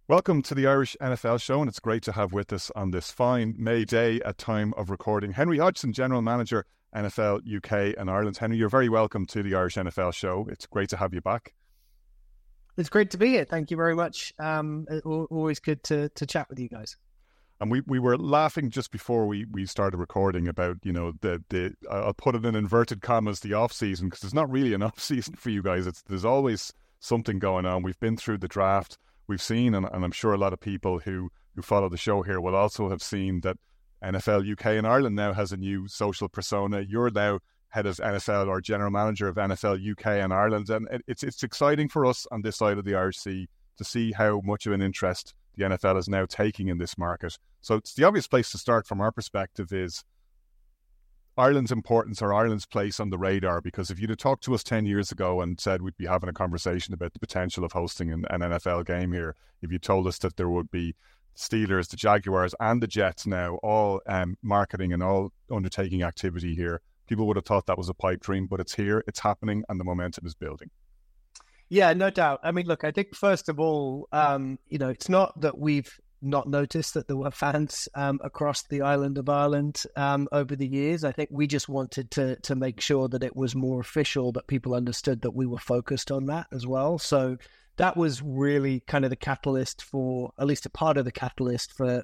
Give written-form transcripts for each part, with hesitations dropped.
Welcome to the Irish NFL Show, and it's great to have with us on this fine May day at time of recording Henry Hodgson, General Manager, NFL UK and Ireland. Henry, you're very welcome to the Irish NFL Show. It's great to have you back. It's great to be here. Thank you very much. Always good to chat with you guys. And we were laughing just before we started recording about, the I'll put it in inverted commas, the off-season, because it's not really an off-season for you guys. There's always something going on. We've been through the draft. We've seen, and I'm sure a lot of people who follow the show here will also have seen that NFL UK and Ireland now has a new social persona. You're now head of NFL or general manager of NFL UK and Ireland, and it's exciting for us on this side of the Irish Sea to see how much of an interest the NFL is now taking in this market. So it's the obvious place to start from our perspective is Ireland's importance or Ireland's place on the radar, because if you'd have talked to us 10 years ago and said we'd be having a conversation about the potential of hosting an NFL game here, if you told us that there would be Steelers, the Jaguars and the Jets now all marketing and all undertaking activity here, people would have thought that was a pipe dream, but it's here, it's happening, and the momentum is building. Yeah, no doubt. I mean, look, I think first of all, it's not that we've not noticed that there were fans across the island of Ireland over the years. I think we just wanted to make sure that it was more official, that people understood that we were focused on that as well. So that was really kind of the catalyst for, at least a part of the catalyst for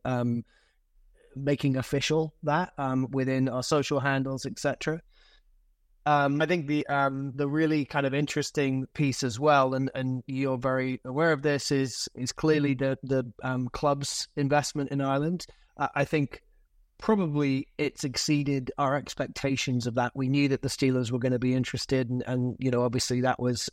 making official that within our social handles, etc. I think the really kind of interesting piece as well, and you're very aware of this, is clearly the club's investment in Ireland. I think probably it's exceeded our expectations of that. We knew that the Steelers were going to be interested, and obviously that was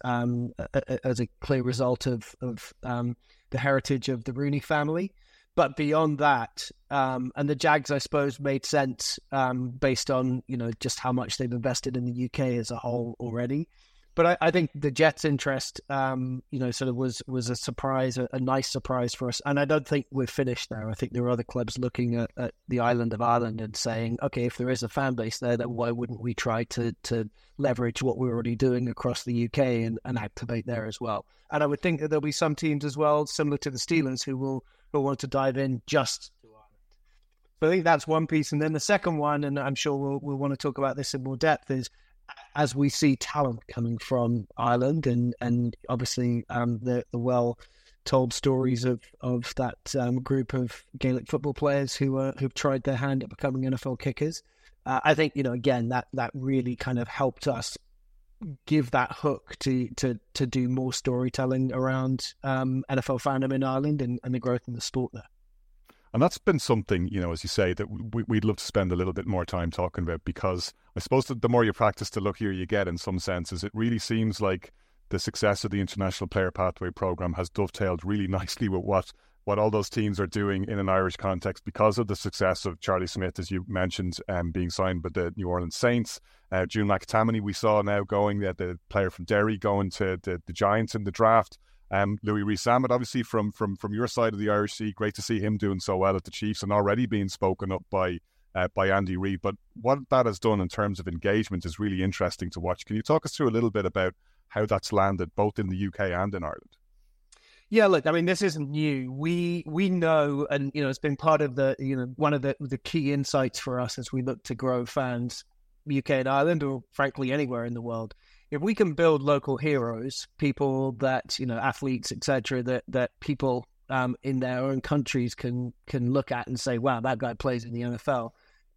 as a clear result of the heritage of the Rooney family. But beyond that, and the Jags, I suppose, made sense based on, just how much they've invested in the UK as a whole already. But I think the Jets' interest, sort of was a surprise, a nice surprise for us. And I don't think we're finished there. I think there are other clubs looking at the island of Ireland and saying, okay, if there is a fan base there, then why wouldn't we try to leverage what we're already doing across the UK and activate there as well? And I would think that there'll be some teams as well, similar to the Steelers, who will want to dive in just to Ireland. So I think that's one piece. And then the second one, and I'm sure we'll want to talk about this in more depth, is as we see talent coming from Ireland and obviously the well-told stories of that group of Gaelic football players who've tried their hand at becoming NFL kickers. I think, again, that really kind of helped us give that hook to do more storytelling around NFL fandom in Ireland and the growth in the sport there. And that's been something, as you say, that we'd love to spend a little bit more time talking about, because I suppose that the more you practice, the luckier you get in some senses. It really seems like the success of the International Player Pathway Programme has dovetailed really nicely with what all those teams are doing in an Irish context, because of the success of Charlie Smith, as you mentioned, being signed by the New Orleans Saints. June McTammany, we saw now going, the player from Derry, going to the Giants in the draft. Louis Rees-Zammit, obviously from your side of the Irish Sea, great to see him doing so well at the Chiefs and already being spoken up by Andy Reid. But what that has done in terms of engagement is really interesting to watch. Can you talk us through a little bit about how that's landed both in the UK and in Ireland? Yeah, look, I mean, this isn't new. We know, and it's been part of the one of the key insights for us as we look to grow fans, UK and Ireland, or frankly anywhere in the world. If we can build local heroes, people that athletes, etc., that people in their own countries can look at and say, wow, that guy plays in the NFL.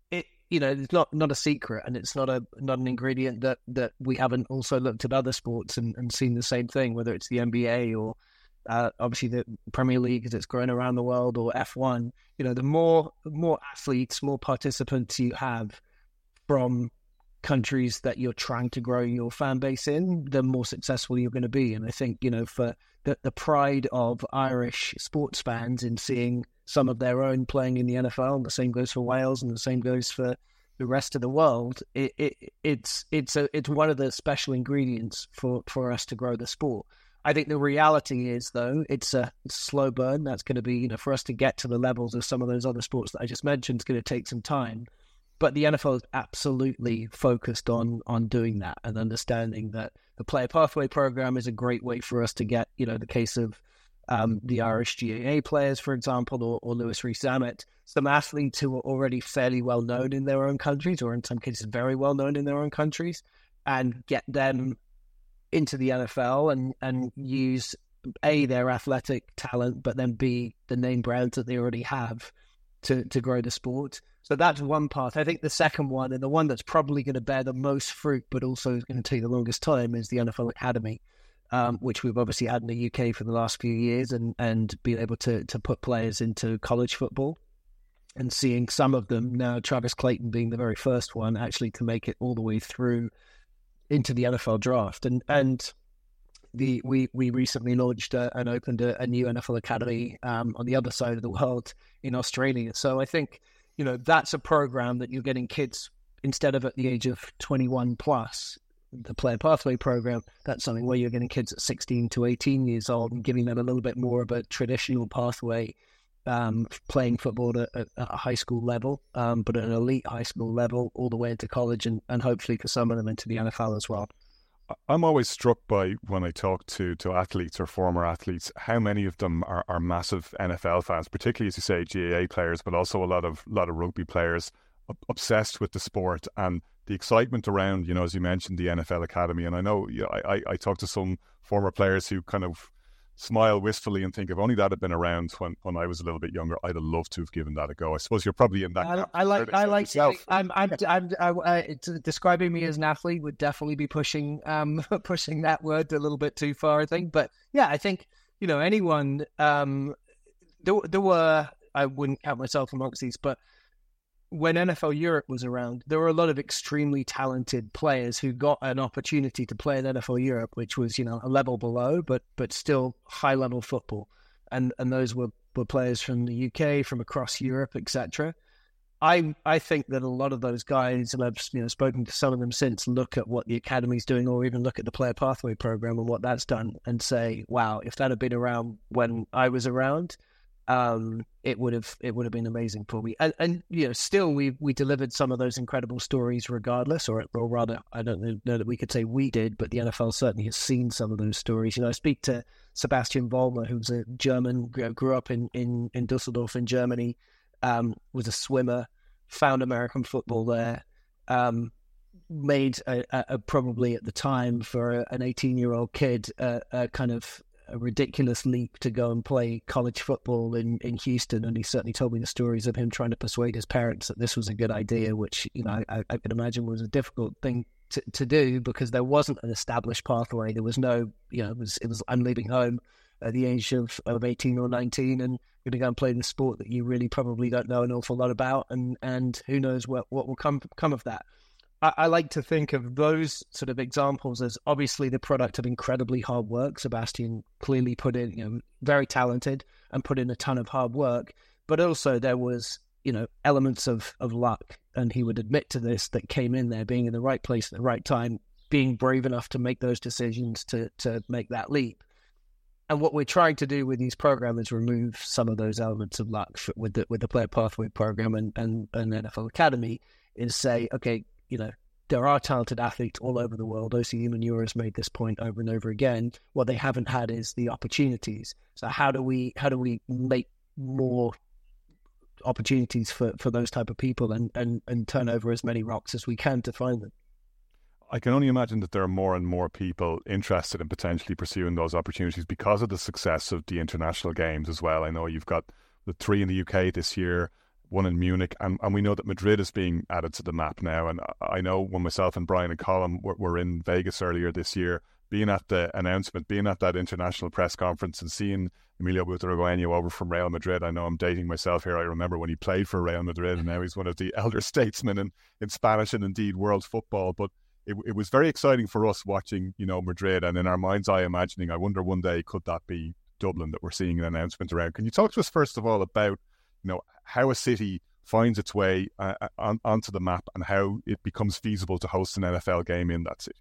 It's not a secret, and it's not an ingredient that we haven't also looked at other sports and seen the same thing, whether it's the NBA or obviously the Premier League as it's grown around the world, or F1. The more athletes, more participants you have from countries that you're trying to grow your fan base in, the more successful you're going to be. And I think, for the pride of Irish sports fans in seeing some of their own playing in the NFL, and the same goes for Wales and the same goes for the rest of the world, it's one of the special ingredients for us to grow the sport. I think the reality is, though, it's a slow burn. That's going to be, for us to get to the levels of some of those other sports that I just mentioned, it's going to take some time. But the NFL is absolutely focused on doing that and understanding that the Player Pathway Program is a great way for us to get, the case of the Irish GAA players, for example, or Lewis Rees-Zammit, some athletes who are already fairly well known in their own countries, or in some cases very well known in their own countries, and get them into the NFL and use A, their athletic talent, but then B, the name brands that they already have to grow the sport. So that's one part. I think the second one, and the one that's probably going to bear the most fruit, but also is going to take the longest time, is the NFL Academy, which we've obviously had in the UK for the last few years, and being able to put players into college football, and seeing some of them now, Travis Clayton being the very first one actually to make it all the way through into the NFL draft. And we recently launched and opened a new NFL Academy on the other side of the world in Australia. So I think, that's a program that you're getting kids, instead of at the age of 21 plus, the Player Pathway program, that's something where you're getting kids at 16 to 18 years old and giving them a little bit more of a traditional pathway, playing football at a high school level, but at an elite high school level, all the way into college, and hopefully for some of them into the NFL as well. I'm always struck by, when I talk to athletes or former athletes, how many of them are massive NFL fans, particularly, as you say, GAA players, but also a lot of rugby players, obsessed with the sport and the excitement around, as you mentioned, the NFL Academy. And I know, I talk to some former players who kind of smile wistfully and think, if only that had been around when I was a little bit younger, I'd have loved to have given that a go. I suppose you're probably in that. I like describing me as an athlete would definitely be pushing that word a little bit too far, I think. But yeah, I think anyone. There were, I wouldn't count myself amongst these, but when NFL Europe was around, there were a lot of extremely talented players who got an opportunity to play in NFL Europe, which was, a level below, but still high-level football. And those were players from the UK, from across Europe, etc. I think that a lot of those guys, and I've spoken to some of them since, look at what the Academy's doing, or even look at the Player Pathway program and what that's done, and say, wow, if that had been around when I was around, it would have been amazing for me. And still we delivered some of those incredible stories regardless, or rather, I don't know that we could say we did, but the NFL certainly has seen some of those stories. I speak to Sebastian Vollmer, who's a German, grew up in Dusseldorf in Germany, was a swimmer, found American football there, made a probably at the time for an 18-year-old kid a kind of a ridiculous leap to go and play college football in Houston, and he certainly told me the stories of him trying to persuade his parents that this was a good idea, which I could imagine was a difficult thing to do, because there wasn't an established pathway. There was no, it was I'm leaving home at the age of 18 or 19 and going to go and play the sport that you really probably don't know an awful lot about, and who knows what will come of that. I like to think of those sort of examples as obviously the product of incredibly hard work. Sebastian clearly put in, very talented, and put in a ton of hard work, but also there was, elements of luck, and he would admit to this, that came in there, being in the right place at the right time, being brave enough to make those decisions to make that leap. And what we're trying to do with these programs is remove some of those elements of luck with the Player Pathway program and NFL Academy, is say, okay, there are talented athletes all over the world. OCU Manure has made this point over and over again. What they haven't had is the opportunities. So how do we make more opportunities for those type of people and turn over as many rocks as we can to find them? I can only imagine that there are more and more people interested in potentially pursuing those opportunities because of the success of the international games as well. I know you've got the 3 in the UK this year, 1 in Munich, and we know that Madrid is being added to the map now. And I know when myself and Brian and Colin were in Vegas earlier this year, being at the announcement, being at that international press conference and seeing Emilio Butragueño over from Real Madrid. I know I'm dating myself here. I remember when he played for Real Madrid, and now he's one of the elder statesmen in Spanish and indeed world football. But it was very exciting for us watching, Madrid, and in our mind's eye imagining, I wonder one day, could that be Dublin that we're seeing an announcement around? Can you talk to us first of all about how a city finds its way onto the map and how it becomes feasible to host an NFL game in that city?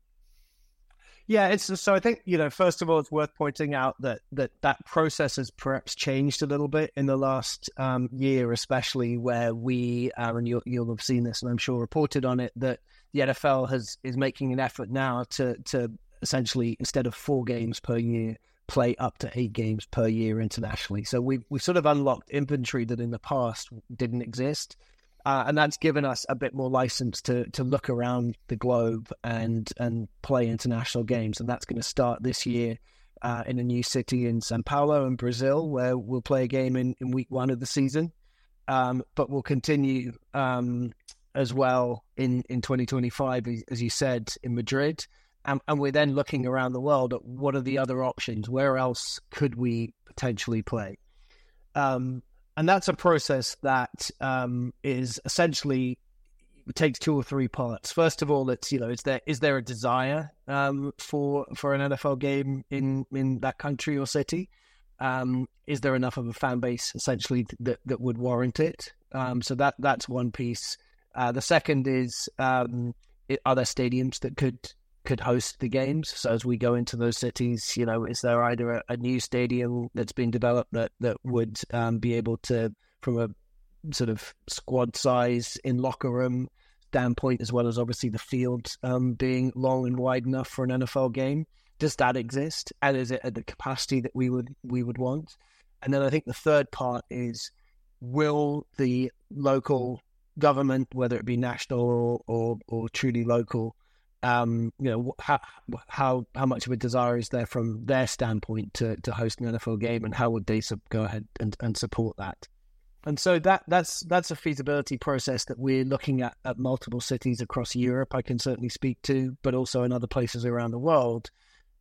Yeah, so I think, first of all, it's worth pointing out that process has perhaps changed a little bit in the last year, especially where we, and you'll have seen this and I'm sure reported on it, that the NFL is making an effort now to essentially, instead of 4 games per year, play up to 8 games per year internationally. So we've sort of unlocked inventory that in the past didn't exist. And that's given us a bit more license to look around the globe and play international games. And that's going to start this year in a new city in Sao Paulo in Brazil, where we'll play a game in week 1 of the season. But we'll continue as well in 2025, as you said, in Madrid. And we're then looking around the world at what are the other options? Where else could we potentially play? And that's a process that is essentially takes 2 or 3 parts. First of all, it's is there a desire for an NFL game in that country or city? Is there enough of a fan base essentially that would warrant it? So that's one piece. The second is are there stadiums that could host the games? So as we go into those cities, is there either a new stadium that's been developed that would be able to, from a sort of squad size in locker room standpoint, as well as obviously the field being long and wide enough for an NFL game? Does that exist? And is it at the capacity that we would want? And then I think the third part is, will the local government, whether it be national or truly local, how much of a desire is there from their standpoint to host an NFL game, and how would they go ahead and support that? And so that's a feasibility process that we're looking at multiple cities across Europe, I can certainly speak to, but also in other places around the world,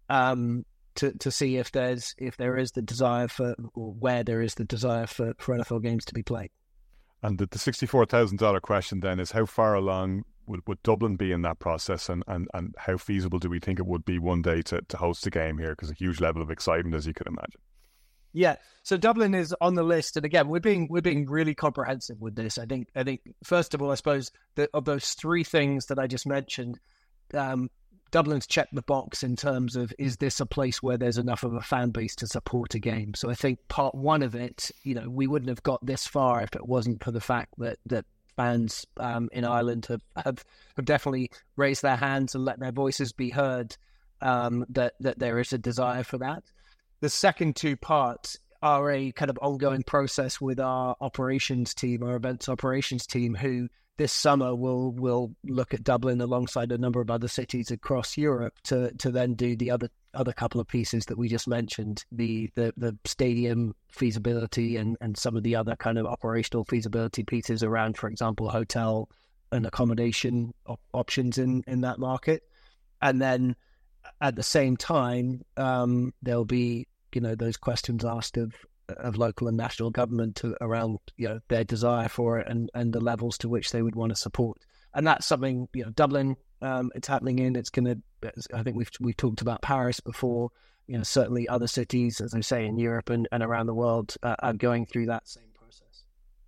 to see if there is the desire for, or where there is the desire for NFL games to be played. And the $64,000 question then is, how far along would Dublin be in that process, and how feasible do we think it would be one day to host a game here? Because a huge level of excitement, as you could imagine. Yeah, so Dublin is on the list, and again, we're being really comprehensive with this. I think first of all, I suppose that of those 3 things that I just mentioned, Dublin's checked the box in terms of, is this a place where there's enough of a fan base to support a game? So I think part 1 of it, we wouldn't have got this far if it wasn't for the fact that fans in Ireland have definitely raised their hands and let their voices be heard, that there is a desire for that. The second 2 parts are a kind of ongoing process with our operations team, our events operations team, who this summer will look at Dublin alongside a number of other cities across Europe to then do the other couple of pieces that we just mentioned, the stadium feasibility and some of the other kind of operational feasibility pieces around, for example, hotel and accommodation options in that market. And then at the same time, there'll be those questions asked of local and national government around their desire for it and the levels to which they would want to support. And that's something Dublin, it's happening in. It's going to. I think we've talked about Paris before. Certainly other cities, as I say, in Europe and around the world are going through that same process.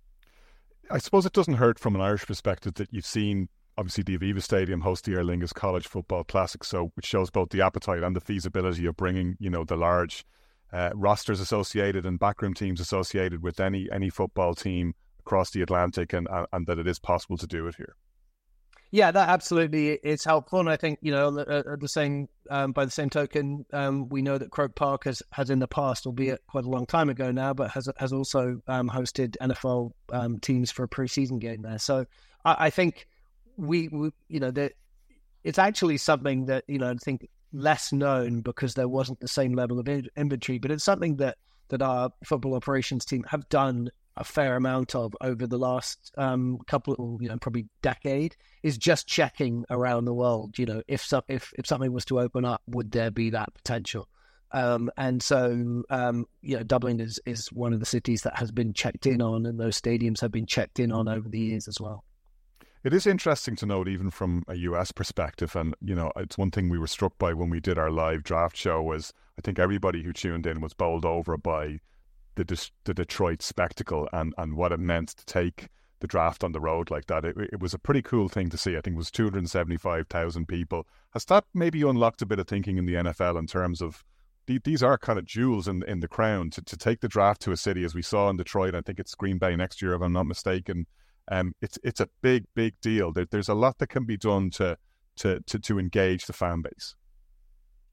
I suppose it doesn't hurt from an Irish perspective that you've seen, obviously, the Aviva Stadium host the Aer Lingus College Football Classic, which shows both the appetite and the feasibility of bringing, the large rosters associated and backroom teams associated with any football team across the Atlantic, and that it is possible to do it here. Yeah, that absolutely is helpful, and I think by the same token, we know that Croke Park has in the past, albeit quite a long time ago now, but has also hosted NFL teams for a preseason game there. So I think we that it's actually something that I think less known because there wasn't the same level of inventory, but it's something that our football operations team have done a fair amount of over the last couple, probably decade, is just checking around the world. If something was to open up, would there be that potential? And so Dublin is one of the cities that has been checked in on, and those stadiums have been checked in on over the years as well. It is interesting to note, even from a US perspective, and it's one thing we were struck by when we did our live draft show, was I think everybody who tuned in was bowled over by the Detroit spectacle and what it meant to take the draft on the road like that. It was a pretty cool thing to see. I think it was 275,000 people. Has that maybe unlocked a bit of thinking in the NFL in terms of these are kind of jewels in the crown to take the draft to a city, as we saw in Detroit? I think it's Green Bay next year, if I'm not mistaken. It's a big deal. There's a lot that can be done to engage the fan base.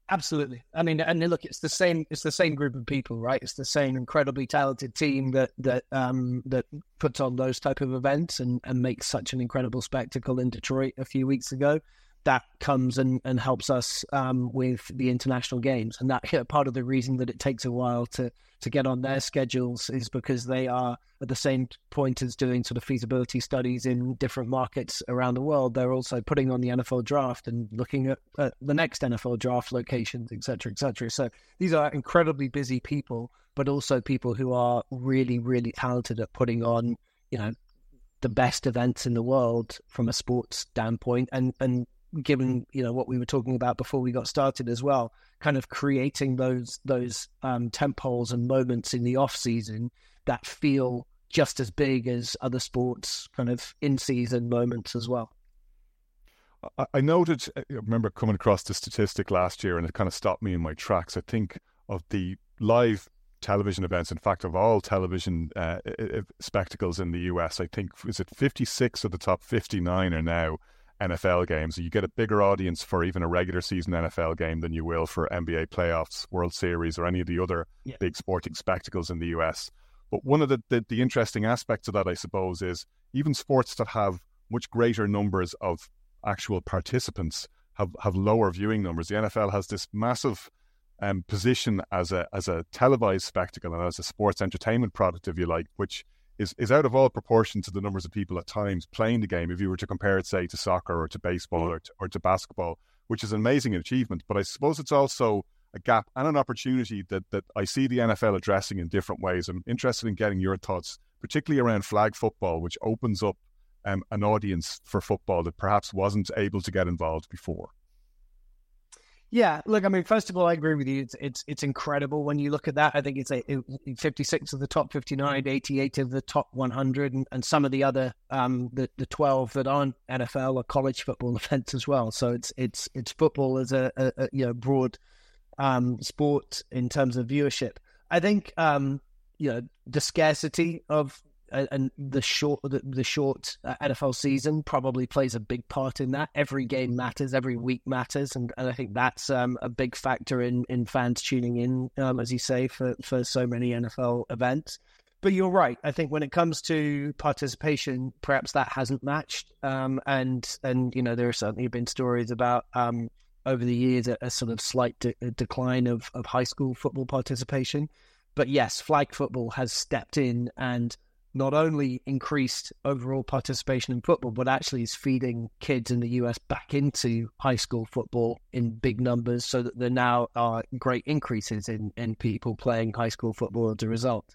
Absolutely. I mean, and look, it's the same group of people, right? It's the same incredibly talented team that puts on those type of events and makes such an incredible spectacle in Detroit a few weeks ago. That comes and helps us with the international games. And that part of the reason that it takes a while to get on their schedules is because they are at the same point as doing sort of feasibility studies in different markets around the world. They're also putting on the NFL draft and looking at the next NFL draft locations, et cetera, et cetera. So these are incredibly busy people, but also people who are really, really talented at putting on, the best events in the world from a sports standpoint. And given what we were talking about before we got started as well, kind of creating those tent poles and moments in the off season that feel just as big as other sports kind of in season moments as well. I remember coming across the statistic last year, and it kind of stopped me in my tracks. I think of the live television events, in fact, of all television spectacles in the US, I think, is it 56 of the top 59 are now NFL games. You get a bigger audience for even a regular season NFL game than you will for NBA playoffs, World Series, or any of the other big sporting spectacles in the US. But one of the interesting aspects of that, I suppose, is even sports that have much greater numbers of actual participants have lower viewing numbers. The NFL has this massive position as a televised spectacle and as a sports entertainment product, if you like, which is out of all proportion to the numbers of people at times playing the game, if you were to compare it, say, to soccer or to baseball or to basketball, which is an amazing achievement. But I suppose it's also a gap and an opportunity that I see the NFL addressing in different ways. I'm interested in getting your thoughts, particularly around flag football, which opens up an audience for football that perhaps wasn't able to get involved before. Yeah, look, I mean, first of all, I agree with you. It's incredible when you look at that. I think it's 56 of the top 59, 88 of the top 100, and some of the other the 12 that aren't NFL or college football events as well. So it's football as a broad sport in terms of viewership. I think the scarcity of and the short NFL season probably plays a big part in that. Every game matters, every week matters, and I think that's a big factor in fans tuning in, as you say, for so many NFL events. But you're right. I think when it comes to participation, perhaps that hasn't matched, and there have certainly been stories about over the years a sort of slight decline of high school football participation. But yes, flag football has stepped in and not only increased overall participation in football, but actually is feeding kids in the US back into high school football in big numbers, so that there now are great increases in people playing high school football as a result.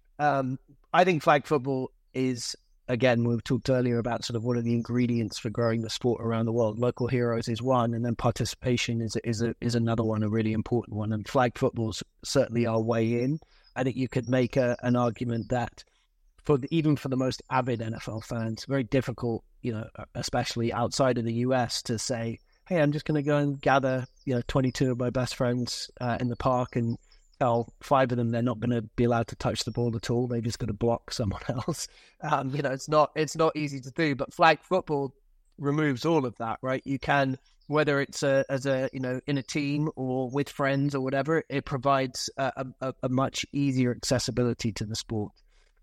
I think flag football is, again, we talked earlier about sort of what are the ingredients for growing the sport around the world. Local heroes is one, and then participation is another one, a really important one. And flag football's certainly our way in. I think you could make an argument that even for the most avid NFL fans, very difficult, especially outside of the US, to say, hey, I'm just going to go and gather, 22 of my best friends in the park and tell 5 of them they're not going to be allowed to touch the ball at all. They just got to block someone else. It's not easy to do, but flag football removes all of that, right? You can, whether it's in a team or with friends or whatever, it provides a much easier accessibility to the sport.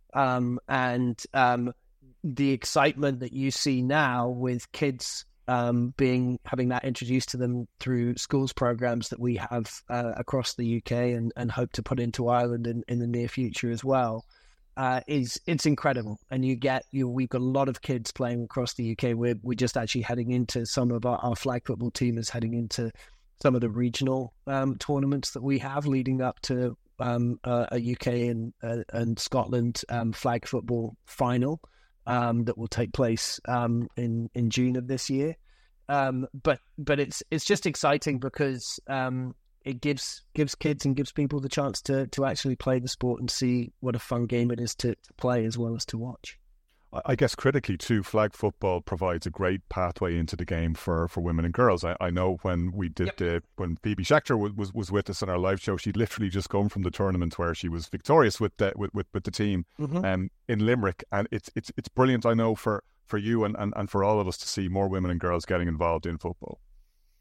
And the excitement that you see now with kids having that introduced to them through schools programs that we have across the UK and hope to put into Ireland in the near future as well, it's incredible. And we've got a lot of kids playing across the UK. We're just actually heading into some of our flag football team is heading into some of the regional tournaments that we have leading up to a UK and Scotland flag football final that will take place in June of this year. But it's just exciting because it gives kids and gives people the chance to actually play the sport and see what a fun game it is to play as well as to watch. I guess critically too, flag football provides a great pathway into the game for women and girls. I know when we did when Phoebe Schechter was with us on our live show, she'd literally just come from the tournament where she was victorious with the team in Limerick, and it's brilliant. I know for you and for all of us to see more women and girls getting involved in football.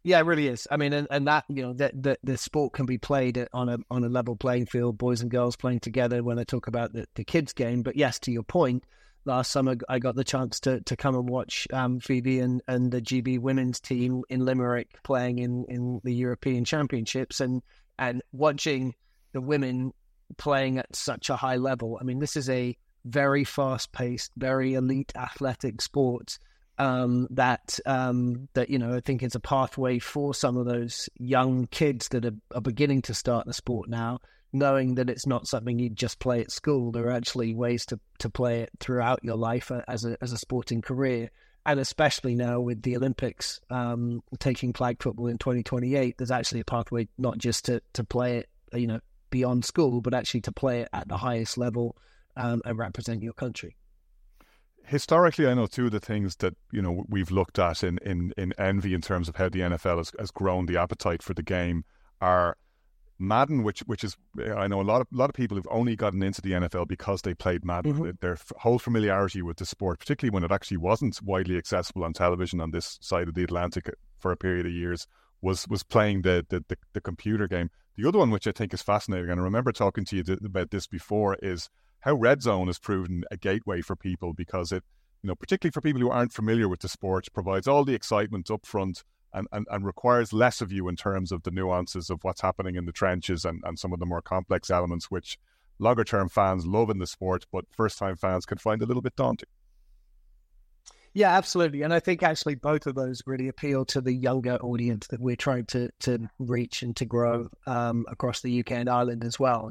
Yeah, it really is. I mean, and that, that the sport can be played on a level playing field, boys and girls playing together when I talk about the kids game. But yes, to your point, last summer I got the chance to come and watch Phoebe and the GB women's team in Limerick playing in the European Championships, and watching the women playing at such a high level. I mean, this is a very fast-paced, very elite athletic sport. That I think is a pathway for some of those young kids that are beginning to start the sport now, knowing that it's not something you just play at school. There are actually ways to play it throughout your life as a sporting career. And especially now with the Olympics taking flag football in 2028, there's actually a pathway not just to play it, beyond school, but actually to play it at the highest level and represent your country. Historically, I know two of the things that we've looked at in envy in terms of how the NFL has grown the appetite for the game are Madden, which is, I know a lot of people who've only gotten into the NFL because they played Madden. Mm-hmm. Their whole familiarity with the sport, particularly when it actually wasn't widely accessible on television on this side of the Atlantic for a period of years, was playing the computer game. The other one, which I think is fascinating, and I remember talking to you about this before, is how Red Zone has proven a gateway for people, because it, particularly for people who aren't familiar with the sport, provides all the excitement up front and requires less of you in terms of the nuances of what's happening in the trenches and some of the more complex elements, which longer term fans love in the sport, but first time fans can find a little bit daunting. Yeah, absolutely. And I think actually both of those really appeal to the younger audience that we're trying to reach and to grow across the UK and Ireland as well.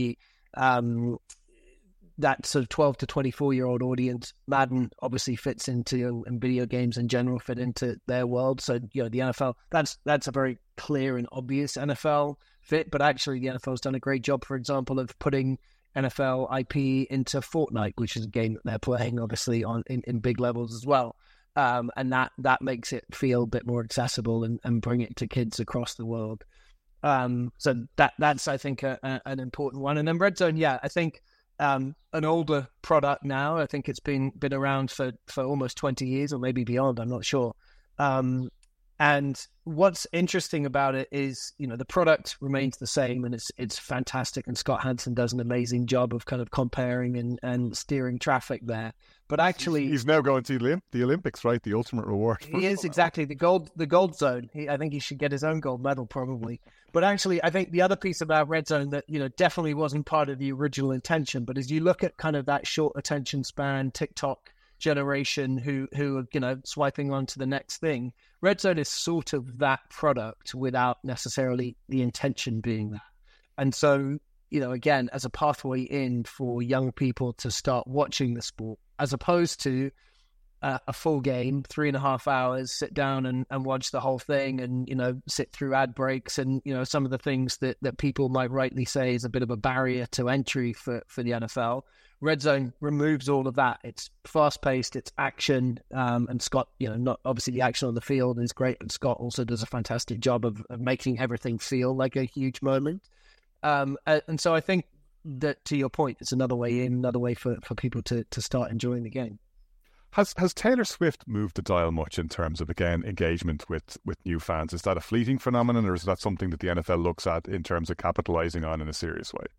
That sort of 12 to 24-year-old audience, Madden obviously fits into, and video games in general fit into their world. So, the NFL, that's a very clear and obvious NFL fit. But actually, the NFL's done a great job, for example, of putting NFL IP into Fortnite, which is a game that they're playing, obviously, in big levels as well. And that makes it feel a bit more accessible and bring it to kids across the world. So that's, I think, an important one. And then Red Zone, yeah, I think an older product now. I think it's been around for almost 20 years or maybe beyond. I'm not sure. And what's interesting about it is, the product remains the same, and it's fantastic. And Scott Hansen does an amazing job of kind of comparing and steering traffic there. But actually, he's now going to the Olympics, right? The ultimate reward. He is, exactly, the gold zone. I think he should get his own gold medal probably. But actually, I think the other piece about Red Zone that definitely wasn't part of the original intention, but as you look at kind of that short attention span TikTok generation who are swiping on to the next thing, Red Zone is sort of that product without necessarily the intention being that. And so, again, as a pathway in for young people to start watching the sport, as opposed to a full game, 3.5 hours, sit down and watch the whole thing and, sit through ad breaks and, some of the things that people might rightly say is a bit of a barrier to entry for the NFL. Red Zone removes all of that. It's fast-paced, it's action, and Scott, not obviously the action on the field is great, but Scott also does a fantastic job of making everything feel like a huge moment. And so I think that, to your point, it's another way in, another way for people to start enjoying the game. Has Taylor Swift moved the dial much in terms of, again, engagement with new fans? Is that a fleeting phenomenon, or is that something that the NFL looks at in terms of capitalizing on in a serious way?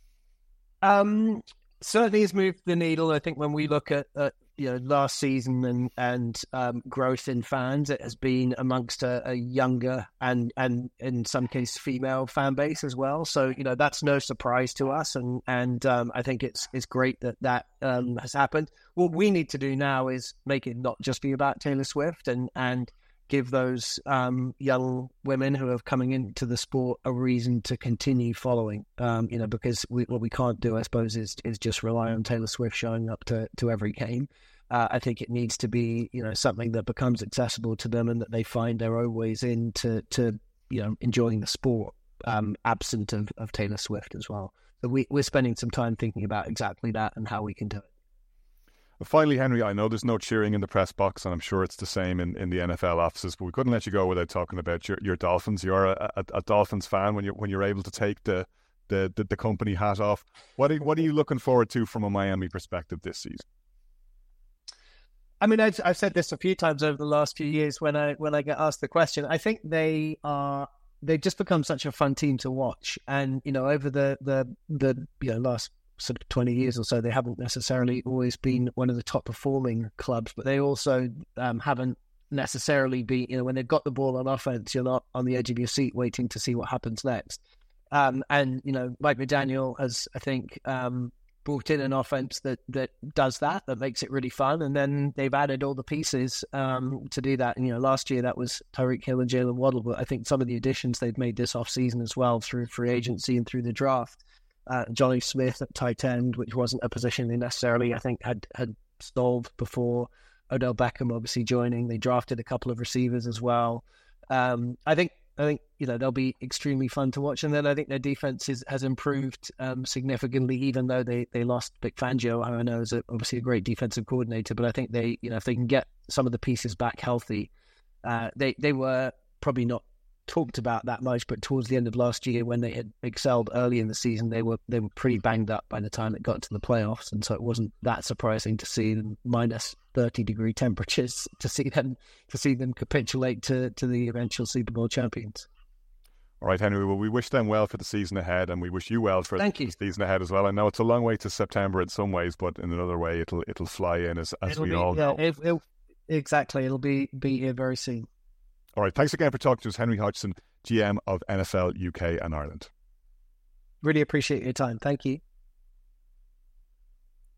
Certainly has moved the needle. I think when we look at last season and growth in fans, it has been amongst a younger and in some cases female fan base as well. So that's no surprise to us, and I think it's great that has happened. What we need to do now is make it not just be about Taylor Swift and give those young women who are coming into the sport a reason to continue following, because what we can't do, I suppose, is just rely on Taylor Swift showing up to every game. I think it needs to be, something that becomes accessible to them and that they find their own ways into enjoying the sport, absent of Taylor Swift as well. So we're spending some time thinking about exactly that and how we can do it. Finally, Henry, I know there's no cheering in the press box, and I'm sure it's the same in the NFL offices, but we couldn't let you go without talking about your Dolphins. You're a Dolphins fan when you're able to take the company hat off. What are you looking forward to from a Miami perspective this season? I mean, I've said this a few times over the last few years when I get asked the question. I think they've just become such a fun team to watch, and over the last sort of 20 years or so, they haven't necessarily always been one of the top performing clubs, but they also haven't necessarily been, when they've got the ball on offense, you're not on the edge of your seat waiting to see what happens next. And Mike McDaniel has, I think, brought in an offense that does that makes it really fun, and then they've added all the pieces to do that. And last year that was Tyreek Hill and Jalen Waddle, but I think some of the additions they've made this offseason as well through free agency and through the draft, Johnny Smith at tight end, which wasn't a position they necessarily, I think, had solved before Odell Beckham obviously joining. They drafted a couple of receivers as well. I think they'll be extremely fun to watch, and then I think their defense has improved significantly, even though they lost Vic Fangio, who I know is obviously a great defensive coordinator. But I think they, if they can get some of the pieces back healthy, they were probably not talked about that much, but towards the end of last year, when they had excelled early in the season, they were pretty banged up by the time it got to the playoffs, and so it wasn't that surprising to see them minus 30-degree temperatures to see them capitulate to the eventual Super Bowl champions. All right, Henry. Well, we wish them well for the season ahead, and we wish you well for the season ahead as well. I know it's a long way to September in some ways, but in another way, it'll fly in as we all know. Exactly. It'll be here very soon. All right, thanks again for talking to us, Henry Hodgson, GM of NFL UK and Ireland. Really appreciate your time. Thank you.